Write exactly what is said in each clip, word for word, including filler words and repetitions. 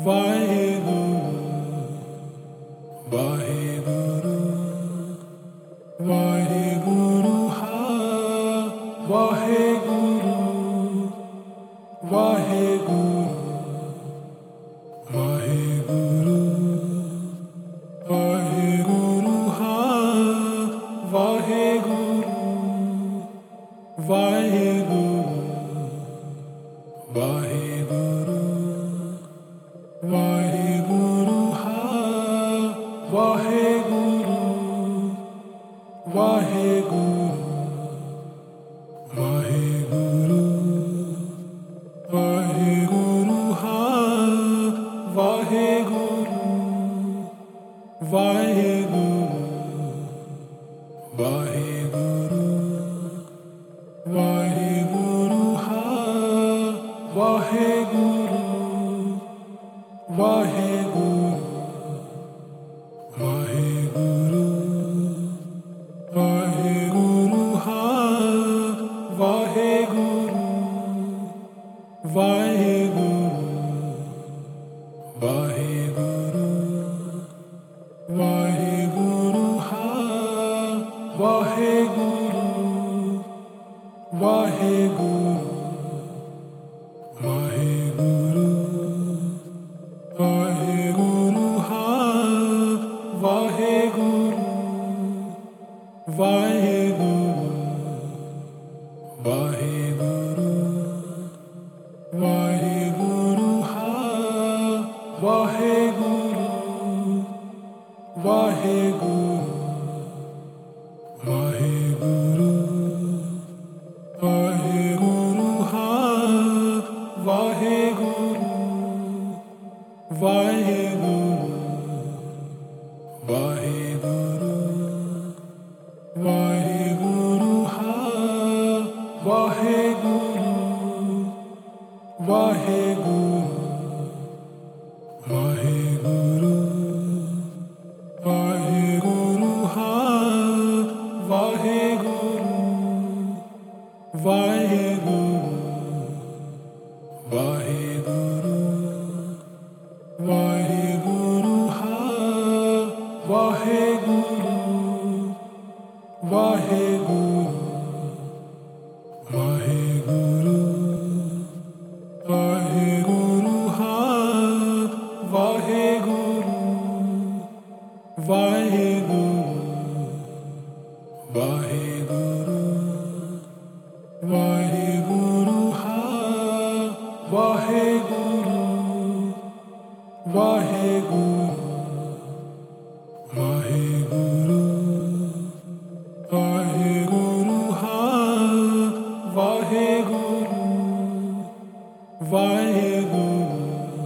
Vaheguru, Vaheguru, Vaheguru ha, Vaheguru, Vaheguru, Vaheguru, Vaheguru ha, Vaheguru, Vaheguru, Vaheguru, Vaheguru ha, Vaheguru, Vaheguru, Vaheguru, Vaheguru ha, Vaheguru, Vaheguru, Vaheguru, Vaheguru ha, Vaheguru, Vaheguru, Vaheguru, Vaheguru ha, Vaheguru, Vaheguru, Vaheguru, Vaheguru ha, Vaheguru, Vaheguru, Vaheguru, Vaheguru ha, Vaheguru, Vaheguru, Vaheguru, Vaheguru ha, Vaheguru, Vaheguru, Vaheguru, Vaheguru ha, Vaheguru, Vaheguru, Vaheguru, Vaheguru ha, Vaheguru, Vaheguru, Vaheguru, Vaheguru ha, Vaheguru, Vaheguru, Vaheguru, Vaheguru ha, Vaheguru, Vaheguru, Vaheguru, Vaheguru ha, Vaheguru, Vaheguru, Vaheguru, Vaheguru ha, Vaheguru, Vaheguru, Vaheguru, Vaheguru ha, Vaheguru, Vaheguru,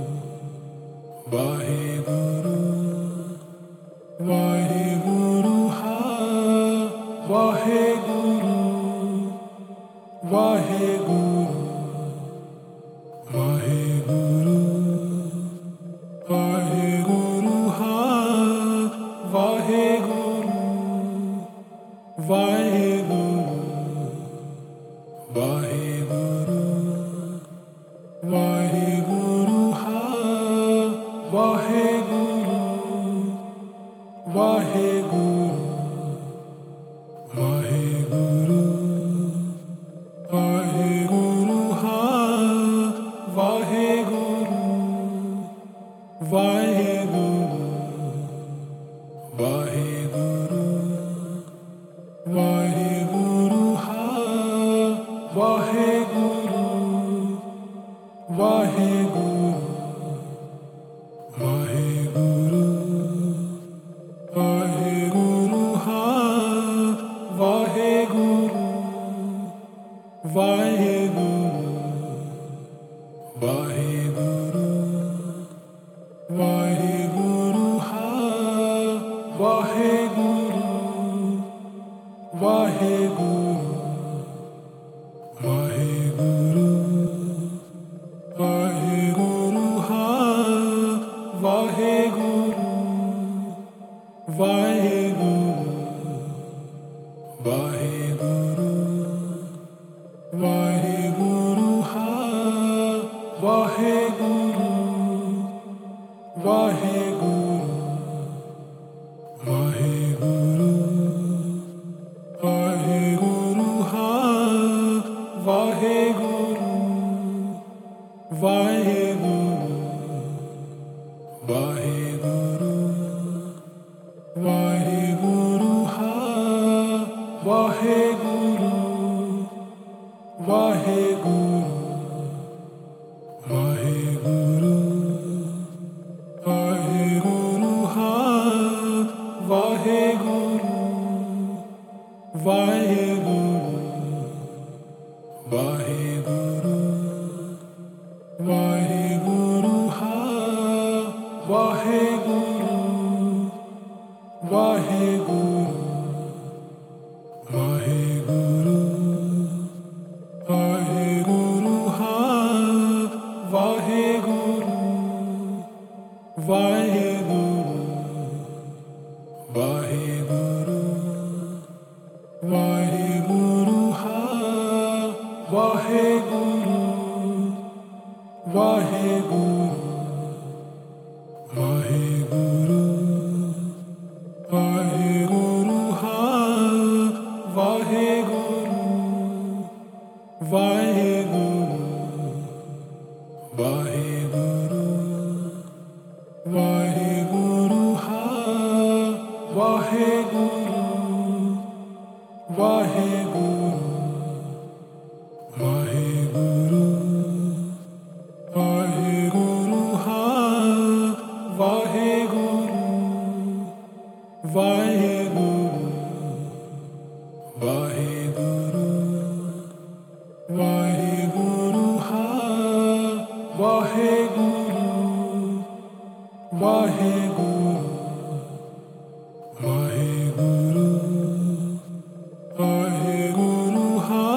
Vaheguru, Vaheguru ha, Vaheguru, Vaheguru, Vaheguru, Vaheguru ha, Vaheguru, Vaheguru, Vaheguru, Vaheguru ha, Vaheguru, Vaheguru, Vaheguru, Vaheguru ha, Vaheguru, Vaheguru, Vaheguru, Vaheguru ha, Vaheguru, Vaheguru, Vaheguru, Vaheguru ha, Vaheguru, Vaheguru, Vaheguru, Vaheguru. Vaheguru, Vaheguru, Vaheguru Ha, Vaheguru, Vaheguru, Vaheguru, Vaheguru Ha, Vaheguru, Vaheguru, Vaheguru, Vaheguru Ha, Vaheguru, Vaheguru, Vaheguru, Vaheguru Ha, Vaheguru, Vaheguru, Vaheguru, Vaheguru Ha, Vaheguru, Vaheguru, Vaheguru, Vaheguru Ha, Vaheguru, Vaheguru, Vaheguru, Vaheguru Ha, Vaheguru, Vaheguru, Vaheguru, Vaheguru Ha, Vaheguru, Vaheguru, Vaheguru, Vaheguru Ha, Vaheguru, Vaheguru, Vaheguru, Vaheguru Ha,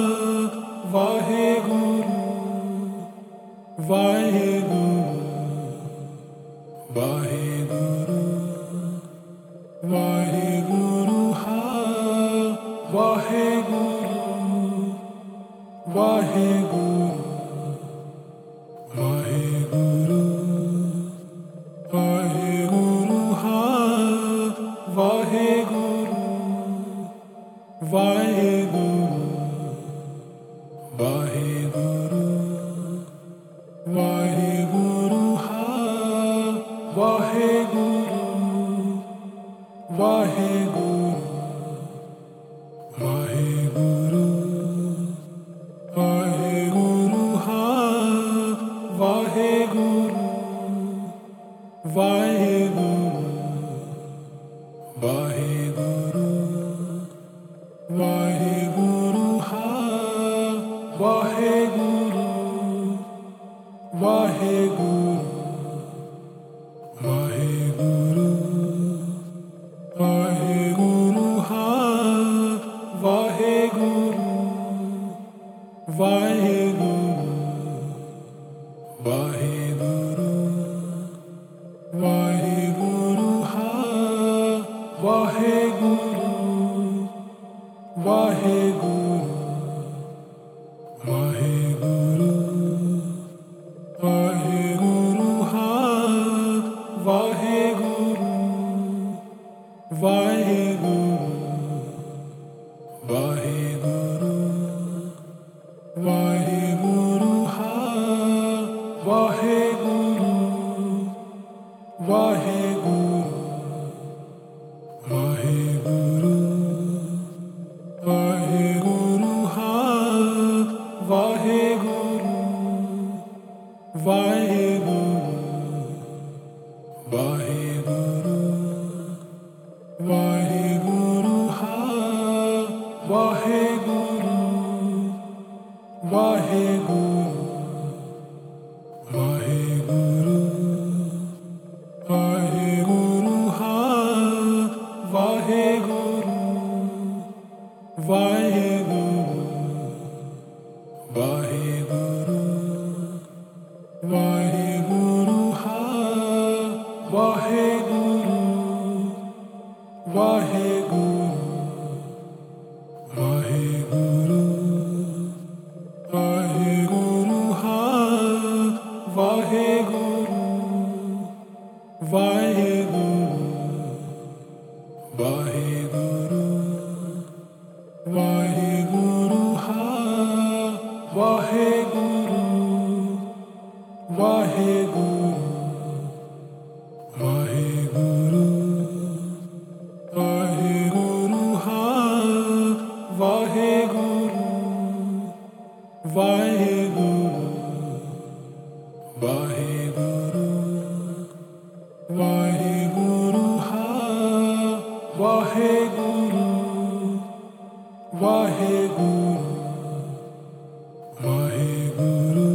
Vaheguru, Vaheguru, Vaheguru, Vaheguru Ha, Vaheguru, Vaheguru, Vaheguru, Vaheguru Ha, Vaheguru, Vaheguru, Vaheguru, Vaheguru Ha, Vaheguru, Vaheguru, Vaheguru, Vaheguru Ha, Vaheguru, Vaheguru, Vaheguru, Vaheguru Ha, Vaheguru, Vaheguru, Vaheguru, Vaheguru Ha, Vaheguru, Vaheguru, Vaheguru, Vaheguru Ha, Vaheguru, Vaheguru, Vaheguru, Vaheguru Ha, Vaheguru, Vaheguru, Vaheguru, Vaheguru Ha, Vaheguru, Vaheguru, Vaheguru, Vaheguru Ha, Vaheguru, Vaheguru, Vaheguru, Vaheguru Ha, Vaheguru, Vaheguru, Vaheguru, Vaheguru Ha, Vaheguru, Vaheguru, Vaheguru, Vaheguru Ha, Vaheguru, Vaheguru, Vaheguru, Vaheguru Ha, Vaheguru, Vaheguru, Vaheguru, Vaheguru Ha, Vaheguru, Vaheguru, Vaheguru, Vaheguru ha, Vaheguru, Vaheguru, Vaheguru, Vaheguru ha, Vaheguru, Vaheguru, Vaheguru,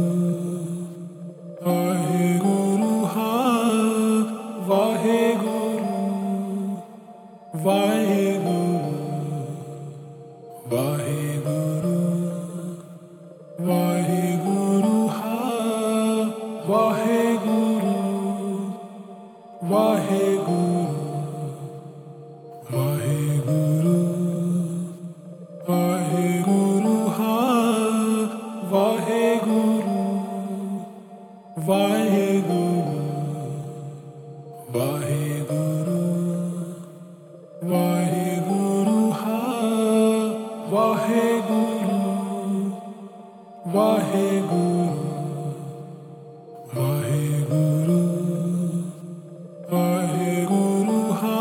Vaheguru ha, Vaheguru, Vaheguru, Vaheguru, Vaheguru ha, Vaheguru, Vaheguru, Vaheguru, Vaheguru ha, Vaheguru, Vaheguru, Vaheguru, Vaheguru ha, Vaheguru, Vaheguru, Vaheguru, Vaheguru ha,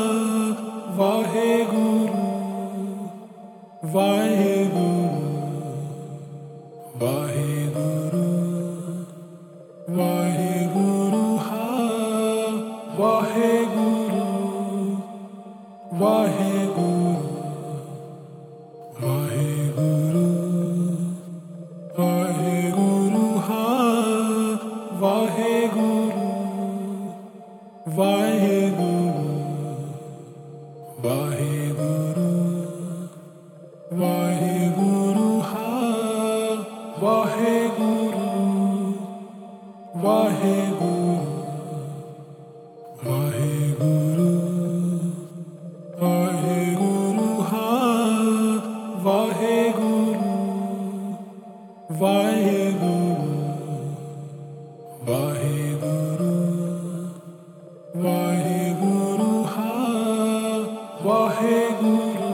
Vaheguru, Vaheguru, Vaheguru, Vaheguru ha, Vaheguru, Vaheguru, Vaheguru, Vaheguru ha, Vaheguru, Vaheguru, Vaheguru, Vaheguru ha, Vaheguru, Vaheguru, Vaheguru, Vaheguru ha, Vaheguru, Vaheguru, Vaheguru, Vaheguru ha, Vaheguru,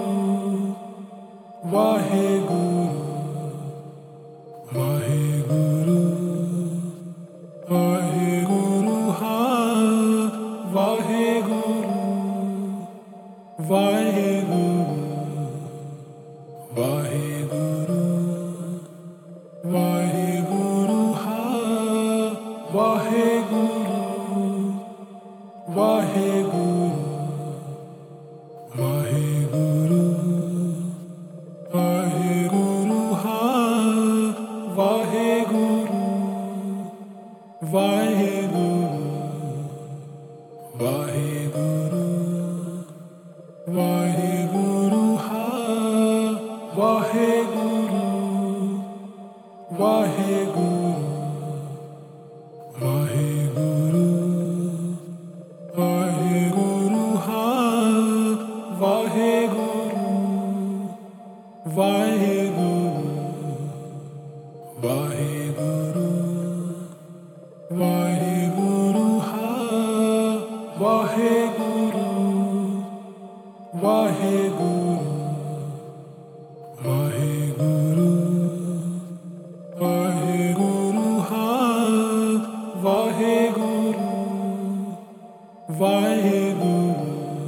Vaheguru, Vaheguru, Vaheguru ha, Vaheguru, Vaheguru, Vaheguru, Vaheguru ha, Vaheguru, Vaheguru, Vaheguru, Vaheguru ha, Vaheguru, Vaheguru, Vaheguru, Vaheguru ha, Vaheguru, Vaheguru, Vaheguru, Vaheguru ha, Vaheguru, Vaheguru, Vaheguru, Vaheguru ha, Vaheguru, Vaheguru, Vaheguru, Vaheguru ha, Vaheguru, Vaheguru,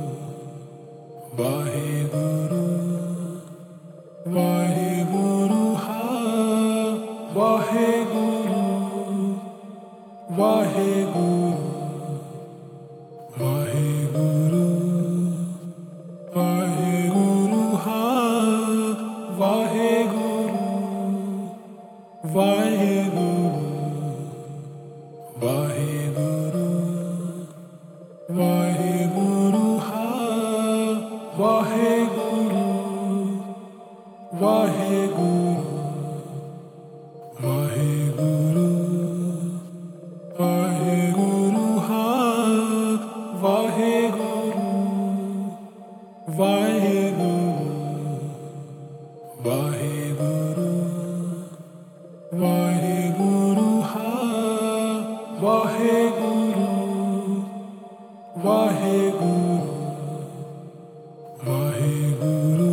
Vaheguru, Vaheguru ha, Vaheguru, Vaheguru, Vaheguru, Vaheguru ha, Vaheguru, Vaheguru, Vaheguru, Vaheguru ha, Vaheguru, Vaheguru, Vaheguru, Vaheguru ha, Vaheguru, Vaheguru, Vaheguru, Vaheguru ha, Vaheguru, Vaheguru, Vaheguru,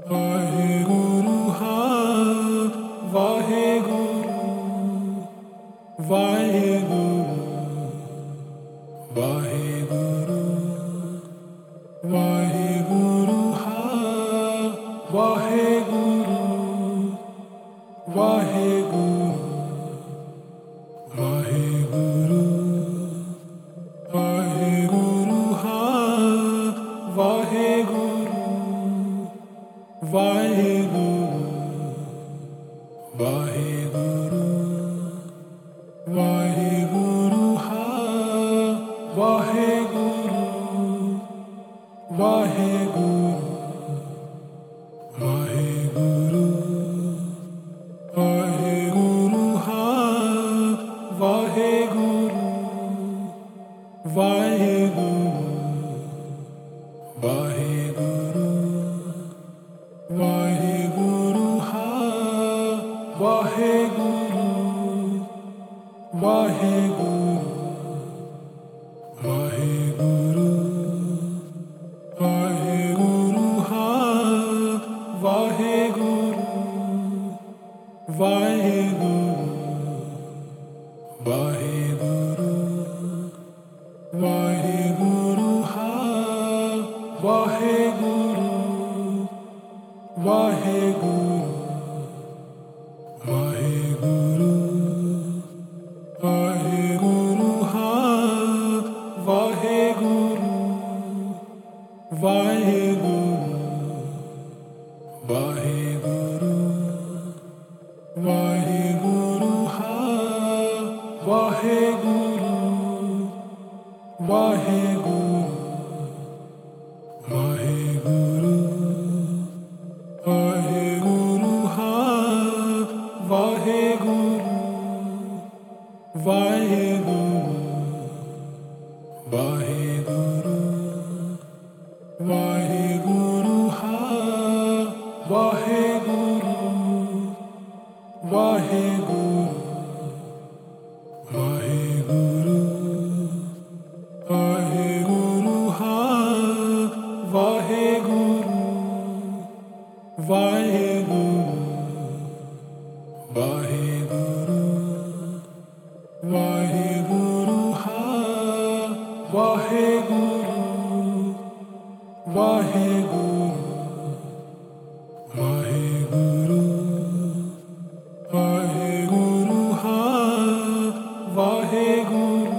Vaheguru ha, Vaheguru, Vaheguru, Vaheguru, Vaheguru Ha, Vaheguru, Vaheguru, Vaheguru, Vaheguru Ha, Vaheguru, Vaheguru, Vaheguru, Vaheguru Ha, Vaheguru, Vaheguru, Vaheguru, Vaheguru Ha, Vaheguru, Vaheguru, Vaheguru, Vaheguru Ha, Vaheguru, Vaheguru, Vaheguru, Vaheguru Ha, Vaheguru, Vaheguru, Vaheguru, Vaheguru Ha, Vaheguru, Vaheguru, Vaheguru, Vaheguru Ha, Vaheguru, Vaheguru, Vaheguru, Vaheguru Ha, Vaheguru, Vaheguru, Vaheguru, Vaheguru Ha, Vaheguru, Vaheguru, Vaheguru, Vaheguru Ha, Vaheguru, Vaheguru, Vaheguru, Vaheguru Ha, Vaheguru, Vaheguru, Vaheguru, Vaheguru Ha, Vaheguru, Vaheguru, Vaheguru, Vaheguru Ha, Vaheguru,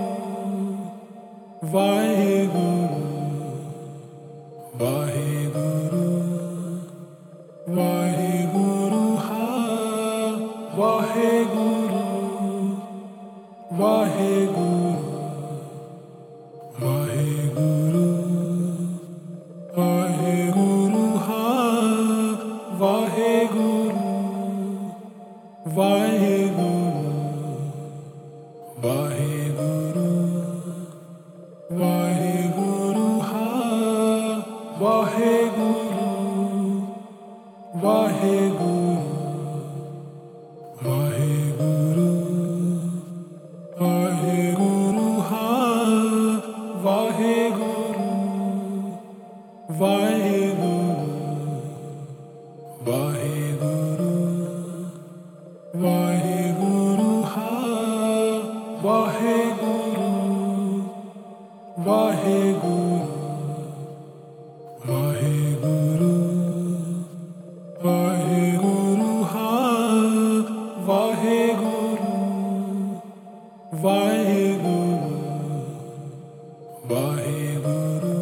Vaheguru, Vaheguru, Vaheguru Ha, Vaheguru, Vaheguru, Vaheguru, Vaheguru Ha, Vaheguru, Vaheguru, Vaheguru, Vaheguru Ha, Vaheguru, Vaheguru, Vaheguru, Vaheguru Ha, Vaheguru, Vaheguru, Vaheguru, Vaheguru Ha, Vaheguru, Vaheguru, Vaheguru, Vaheguru Ha, Vaheguru, Vaheguru, Vaheguru,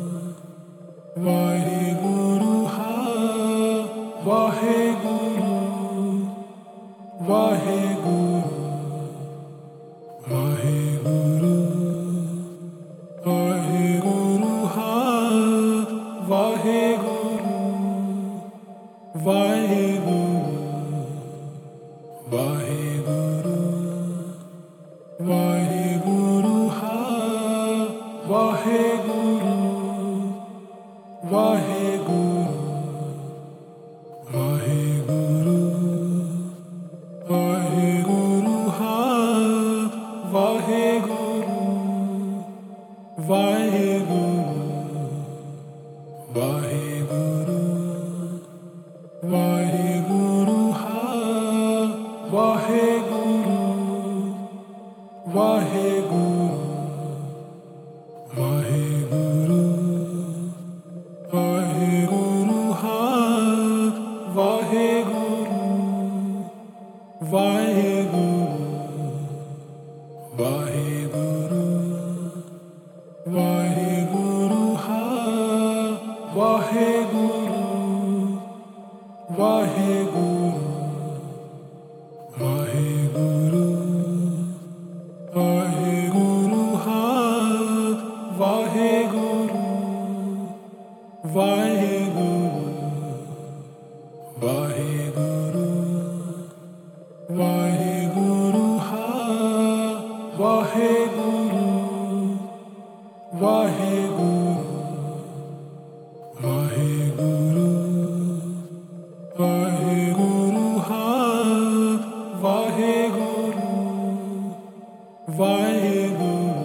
Vaheguru Ha, Vaheguru, Vaheguru, Vaheguru, Vaheguru Ha, Vaheguru, Vaheguru, Vaheguru, Vaheguru Ha, Vaheguru, Vaheguru, Vaheguru, Vaheguru Ha, Vaheguru, Vaheguru, Vaheguru, Vaheguru Ha, Vaheguru, Vaheguru, Vaheguru, Vaheguru ha, Vaheguru, Vaheguru, Vaheguru, Vaheguru ha, Vaheguru, Vaheguru, Vaheguru, Vaheguru ha, Vaheguru, Vaheguru, Vaheguru, Vaheguru ha, Vaheguru, Vaheguru, Vaheguru, Vaheguru ha, Vaheguru, Vaheguru,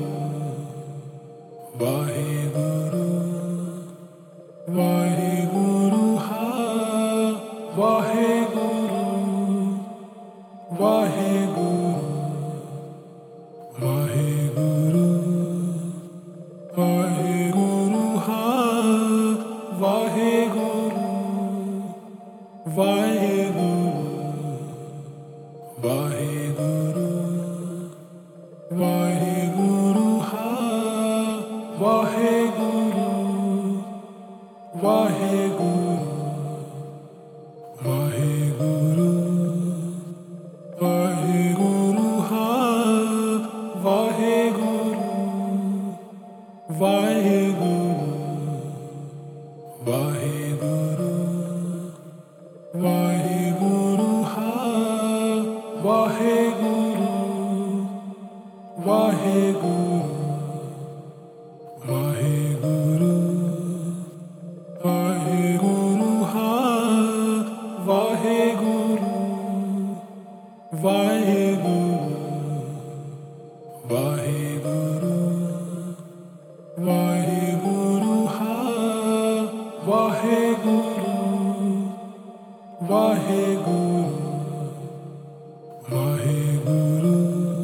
Vaheguru, Vaheguru ha, Vaheguru, Vaheguru, Vaheguru, Vaheguru ha, Vaheguru, Vaheguru, Vaheguru, Vaheguru ha, Vaheguru, Vaheguru, Vaheguru, Vaheguru ha, Vaheguru, Vaheguru, Vaheguru, Vaheguru ha, Vaheguru, Vaheguru, Vaheguru, Vaheguru ha, Vaheguru, Vaheguru, Vaheguru, Vaheguru ha, Vaheguru, Vaheguru, Vaheguru,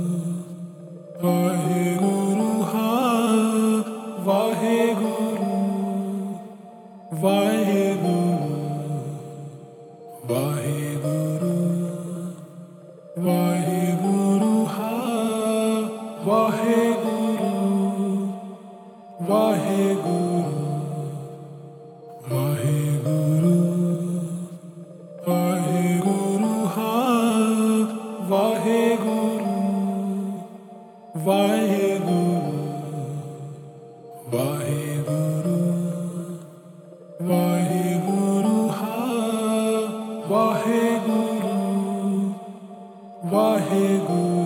Vaheguru ha, Vaheguru, Vaheguru, Vaheguru, Vaheguru ha, Vaheguru, Vaheguru, Vaheguru, Vaheguru ha, Vaheguru, Vaheguru, Vaheguru, Vaheguru ha, Vaheguru, Vaheguru,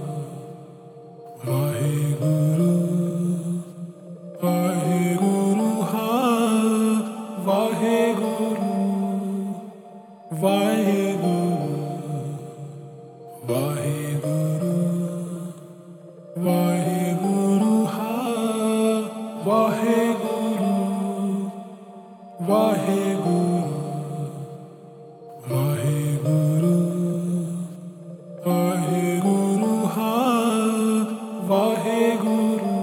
Vaheguru, Vaheguru ha, Vaheguru, Vaheguru, Vaheguru, Vaheguru ha, Vaheguru, Vaheguru, Vaheguru, Vaheguru ha, Vaheguru,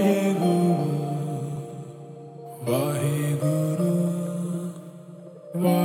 Vaheguru, Vaheguru, Vaheguru.